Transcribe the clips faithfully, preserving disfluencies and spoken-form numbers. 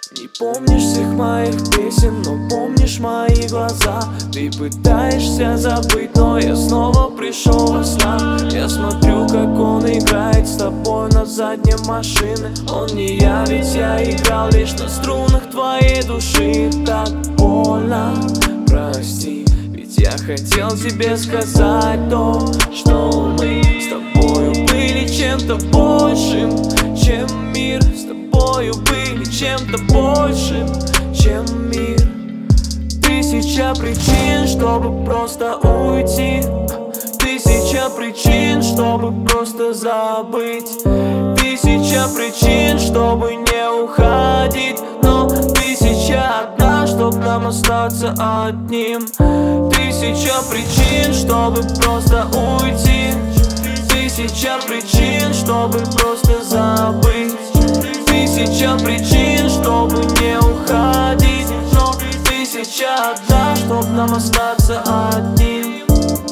Не помнишь всех моих песен, но помнишь мои глаза. Ты пытаешься забыть, но я снова пришел во сна. Я смотрю, как он играет с тобой на заднем машины. Он не я, ведь я играл лишь на струнах твоей души. Так больно, прости, ведь я хотел тебе сказать то, что мы с тобою были чем-то большим, чем мир. С тобою были чем-то большим, чем мир. Тысяча причин, чтобы просто уйти. Тысяча причин, чтобы просто забыть. Тысяча причин, чтобы не уходить. Но тысяча одна, чтоб нам остаться одним. Тысяча причин, чтобы просто уйти. Тысяча причин, чтобы просто забыть. Тысяча причин, чтобы не уходить. Но тысяча одна, чтоб нам остаться одним.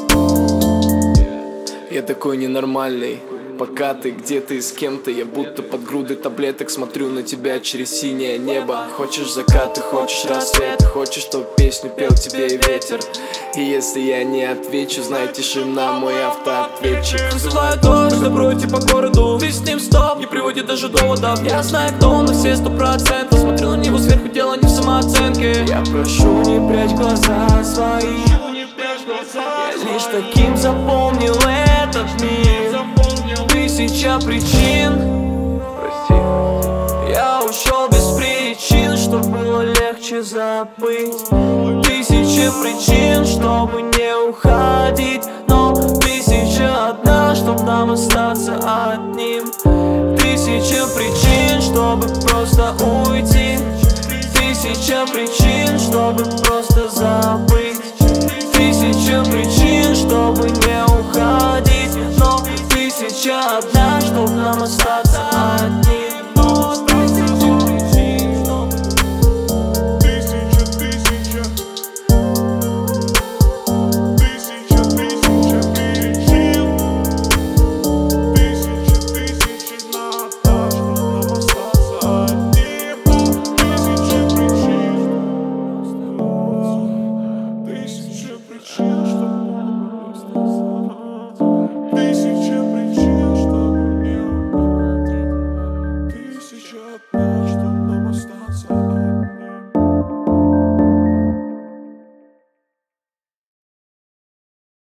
Я такой ненормальный, пока ты где-то и с кем-то. Я будто под грудой таблеток смотрю на тебя через синее небо. Хочешь закаты, хочешь рассвет, хочешь, чтоб песню пел тебе и ветер. И если я не отвечу, знай, тишина мой автоответчик. Вызываю дождь, забройте по городу. Ты с ним стоп, не приводит даже доводов. Я знаю, кто он на все сто процентов. Смотрю на него сверху, дело не в самооценке. Я прошу, не прячь глаза свои. Я лишь таким запомнил этот мир. Тысяча причин, прости, я ушел без причин, чтоб было легче забыть. Тысяча причин, чтобы не уходить. Но тысяча одна, чтоб нам остаться одним. Тысяча причин, чтобы просто уйти. Тысяча причин, чтобы просто забыть.